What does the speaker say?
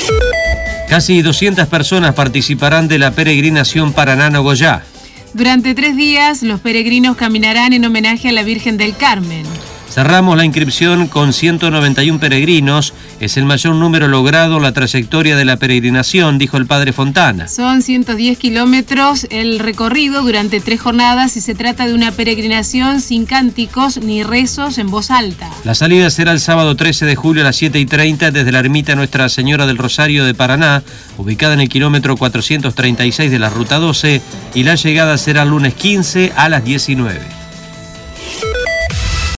Casi 200 personas participarán de la peregrinación Paraná-Nogoyá. Durante 3 días, los peregrinos caminarán en homenaje a la Virgen del Carmen. Cerramos la inscripción con 191 peregrinos. Es el mayor número logrado en la trayectoria de la peregrinación, dijo el padre Fontana. Son 110 kilómetros el recorrido durante 3 jornadas y se trata de una peregrinación sin cánticos ni rezos en voz alta. La salida será el sábado 13 de julio a las 7:30 desde la ermita Nuestra Señora del Rosario de Paraná, ubicada en el kilómetro 436 de la Ruta 12, y la llegada será el lunes 15 a las 19.